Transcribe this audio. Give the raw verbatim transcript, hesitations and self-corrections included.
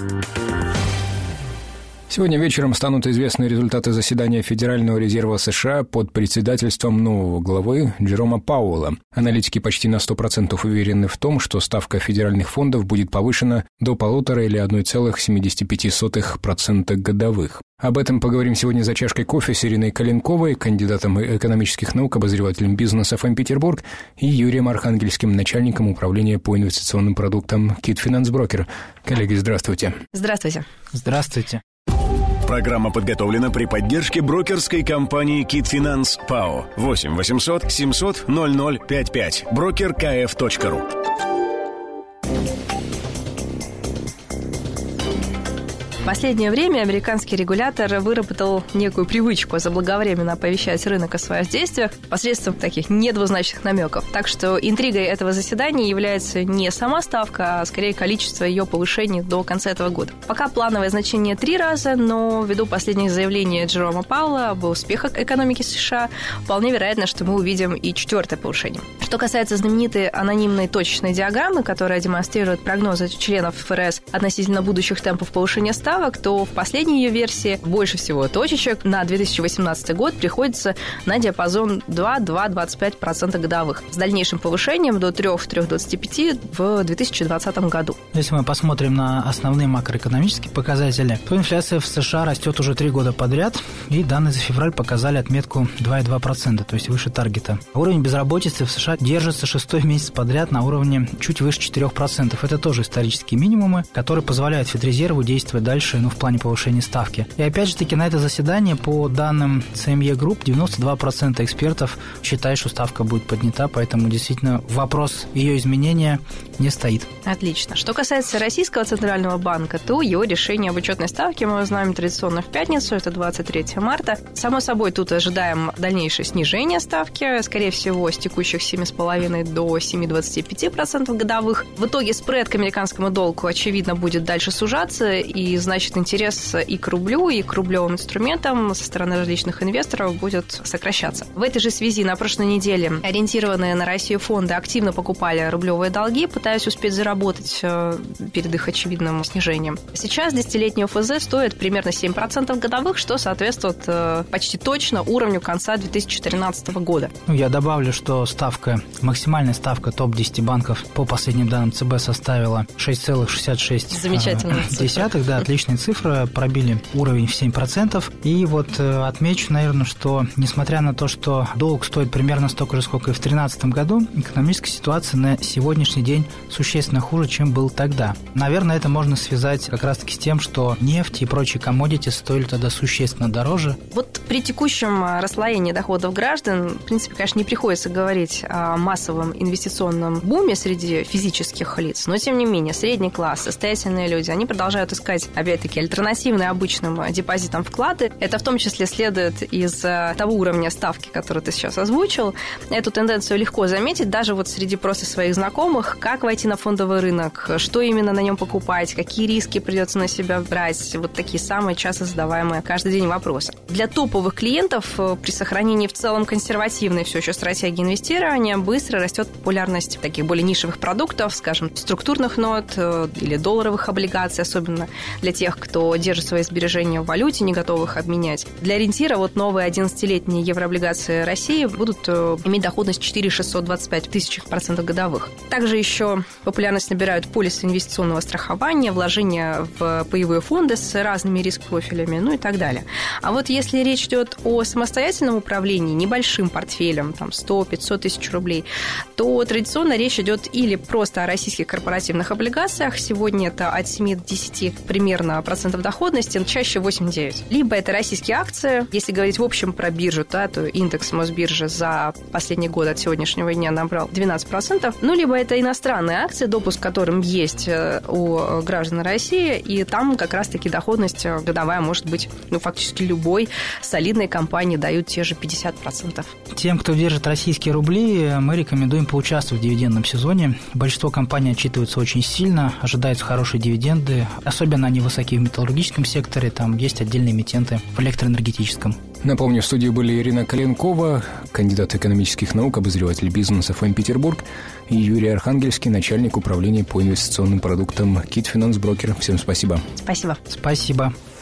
Сегодня вечером станут известны результаты заседания Федерального резерва США под председательством нового главы Джерома Пауэлла. Аналитики почти на сто процентов уверены в том, что ставка федеральных фондов будет повышена до полутора или одной целых семидесяти пяти сотых процента годовых. Об этом поговорим сегодня за чашкой кофе с Ириной Коленковой, кандидатом экономических наук, обозревателем бизнеса эф эм Петербург, и Юрием Архангельским, начальником управления по инвестиционным продуктам Кит Финанс Брокер. Коллеги, здравствуйте. Здравствуйте. Здравствуйте. Программа подготовлена при поддержке брокерской компании Кит Финанс ПАО. восемь восемьсот семьсот ноль ноль пять пять. брокер ка эф точка ру. В последнее время американский регулятор выработал некую привычку заблаговременно оповещать рынок о своих действиях посредством таких недвузначных намеков. Так что интригой этого заседания является не сама ставка, а скорее количество ее повышений до конца этого года. Пока плановое значение три раза, но ввиду последних заявлений Джерома Пауэлла об успехах экономики США, вполне вероятно, что мы увидим и четвертое повышение. Что касается знаменитой анонимной точечной диаграммы, которая демонстрирует прогнозы членов эф эр эс относительно будущих темпов повышения ставок, то в последней ее версии больше всего точечек на две тысячи восемнадцатый год приходится на диапазон два — два целых двадцать пять сотых процента годовых, с дальнейшим повышением до три — три целых двадцать пять сотых в две тысячи двадцатом году. Если мы посмотрим на основные макроэкономические показатели, то инфляция в США растет уже три года подряд, и данные за февраль показали отметку два целых две десятых процента, то есть выше таргета. Уровень безработицы в США держится шестой месяц подряд на уровне чуть выше четырех процентов. Это тоже исторические минимумы, которые позволяют Федрезерву действовать дальше, ну, в плане повышения ставки. И опять же таки на это заседание, по данным си эм и Group, девяносто два процента экспертов считают, что ставка будет поднята, поэтому действительно вопрос ее изменения не стоит. Отлично. Что касается Российского Центрального банка, то его решение об учетной ставке мы узнаем традиционно в пятницу, это двадцать третьего марта. Само собой, тут ожидаем дальнейшее снижение ставки, скорее всего, с текущих семи целых пяти десятых до семи целых двадцати пяти сотых процента годовых. В итоге спред к американскому долгу, очевидно, будет дальше сужаться, и значит, интерес и к рублю, и к рублевым инструментам со стороны различных инвесторов будет сокращаться. В этой же связи на прошлой неделе ориентированные на Россию фонды активно покупали рублевые долги, пытаясь успеть заработать перед их очевидным снижением. Сейчас десятилетний о эф зэ стоит примерно семь процентов годовых, что соответствует почти точно уровню конца две тысячи тринадцатого года. Ну, я добавлю, что ставка, максимальная ставка топ десяти банков по последним данным ЦБ составила шесть целых шестьдесят шесть десятых, да, отличная цифра, пробили уровень в семь процентов. И вот э, отмечу, наверное, что несмотря на то, что долг стоит примерно столько же, сколько и в две тысячи тринадцатом году, экономическая ситуация на сегодняшний день существенно хуже, чем был тогда. Наверное, это можно связать как раз-таки с тем, что нефть и прочие коммодити стоили тогда существенно дороже. Вот при текущем расслоении доходов граждан, в принципе, конечно, не приходится говорить о массовом инвестиционном буме среди физических лиц, но, тем не менее, средний класс, состоятельные люди, они продолжают искать, опять-таки, альтернативные обычным депозитам вклады. Это в том числе следует из того уровня ставки, который ты сейчас озвучил. Эту тенденцию легко заметить даже вот среди просто своих знакомых, как войти на фондовый рынок, что именно на нем покупать, какие риски придется на себя брать. Вот такие самые часто задаваемые каждый день вопросы. Для топовых клиентов при сохранении в целом консервативной все еще стратегии инвестирования быстро растет популярность таких более нишевых продуктов, скажем, структурных нот или долларовых облигаций, особенно для тех, кто держит свои сбережения в валюте, не готов их обменять. Для ориентира вот новые одиннадцатилетние еврооблигации России будут иметь доходность четыре целых шестьсот двадцать пять сотых процента годовых. Также еще популярность набирают полисы инвестиционного страхования, вложения в паевые фонды с разными риск-профилями, ну и так далее. А вот если речь идет о самостоятельном управлении небольшим портфелем, там сто-пятьсот тысяч рублей, то традиционно речь идет или просто о российских корпоративных облигациях, сегодня это от семи до десяти примерно процентов доходности, чаще восемь-девять. Либо это российские акции, если говорить в общем про биржу, да, то индекс Мосбиржи за последний год от сегодняшнего дня набрал двенадцать процентов, ну, либо это иностранные акции, допуск к которым есть у граждан России, и там как раз-таки доходность годовая может быть, ну, фактически любой солидной компании дают те же пятьдесят процентов. Тем, кто держит российские рубли, мы рекомендуем поучаствовать в дивидендном сезоне. Большинство компаний отчитываются очень сильно, ожидаются хорошие дивиденды, особенно они высоки в металлургическом секторе, там есть отдельные эмитенты в электроэнергетическом. Напомню, в студии были Ирина Коленкова, кандидат экономических наук, обозреватель бизнеса эф эм Петербург, и Юрий Архангельский, начальник управления по инвестиционным продуктам Кит Финанс Брокер. Всем спасибо. Спасибо. Спасибо.